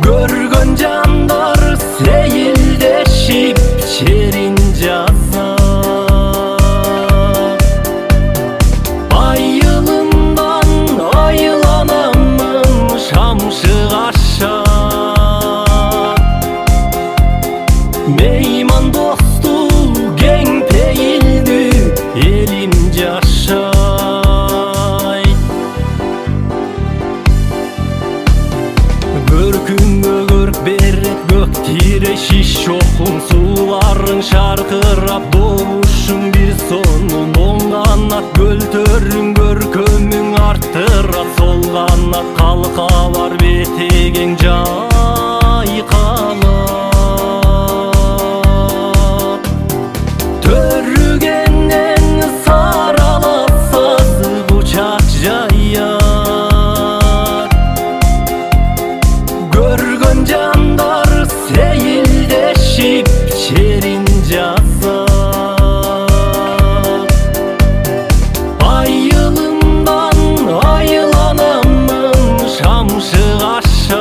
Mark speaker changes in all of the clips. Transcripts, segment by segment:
Speaker 1: Көргөн жандар сейилдешип черин жаза, айылымдан айланамын шамшык аша. Мейман досту кең пейилдүү элим жашайт. Көркүнгө көрк берет көк тирей шиш чокун сууларың шаркырап добушуң бир сонун. Оң канат көлтөрүң көркөмүң арттырат, сол канат калкалар бетегең жайкалат. Төрүгеннен саралап сазы кучак жаят. Көргөн жандар сейилдешип черин жаза, айылымдан айланамын шамшык аша.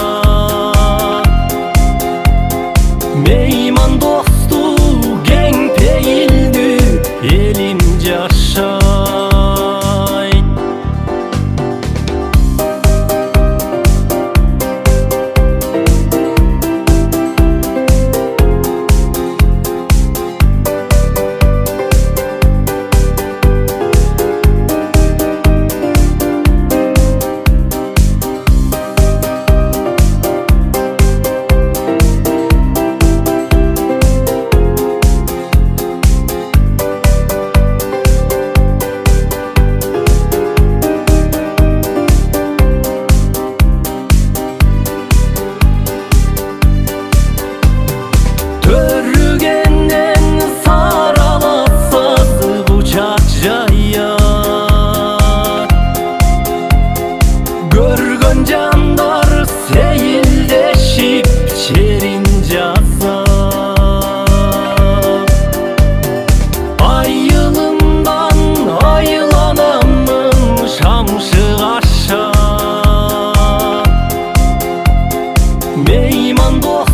Speaker 1: Мейман досту кең пейилдүү элим жашайт. Төрүгеннен саралап сазы кучак жаят. Көргөн жандар сейилдешип черин жаза, айылымдан айланамын шамшык аша. Мейман